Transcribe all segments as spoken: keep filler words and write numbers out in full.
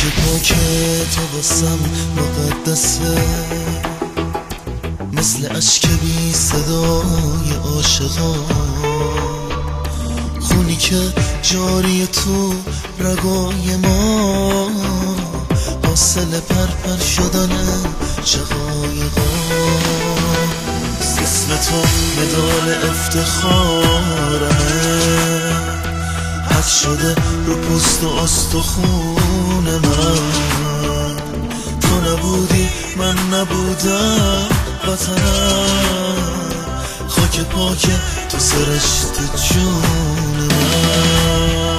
خاک پاک تو واسم مقدسه، مثل اشک بی صدای عاشقان، خونی که جاری تو رگای ما، حاصل پرپر شدن شقایقا. اسم تو مدال افتخارمه، حد شده رو پوست و استخون من. تو نبودی من نبودم وطنم، خاک پاک تو سرشت جون من.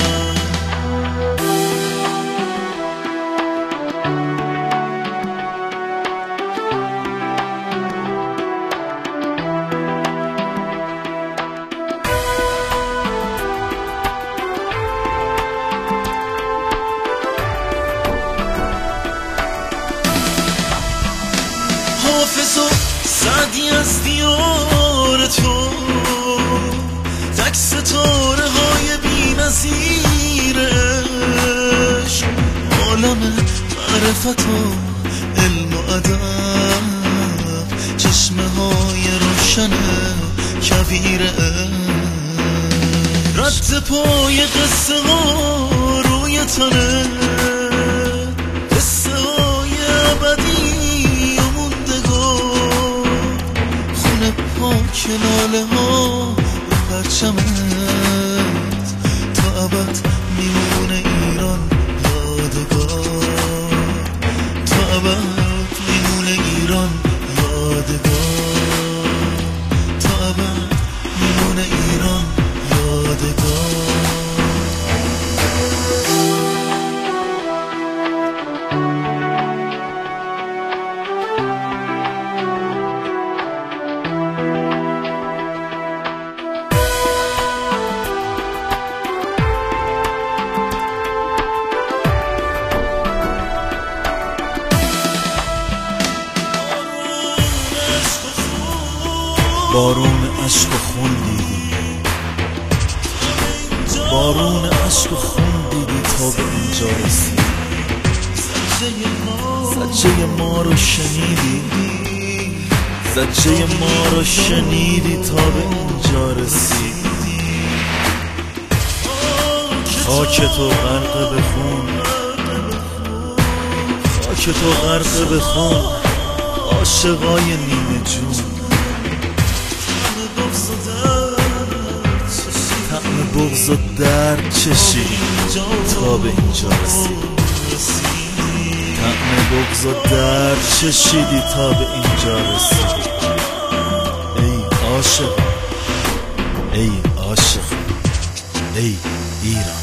حافظ و سعدی از دیار تو، تک ستاره های بی نظیر عشق، عالم معرفت و علم و ادب، چشمه های روشن کویر عشق. رد پای قصه ها روی تنه، قصه های ابدی پاک لاله ها به پرچمت، تا ابد میمونه ایران یادگار، تا ابد میمونه ایران یادگار، تا ابد میمونه ایران یادگار. بارون عشق و خون دیدی، بارون عشق و خون دیدی تا به اینجا رسیدی. زجه ما رو شنیدی، زجه ما رو شنیدی تا به اینجا رسیدی. خاک تو غرق به خون، خاک تو غرق به خون، عاشقای نیمه جون. طعم بغض و درد چشیدی تا به اینجا رسیدی، طعم بغض و درد چشیدی تا به اینجا رسیدی. ای عاشق، ای عاشق، ای ایران.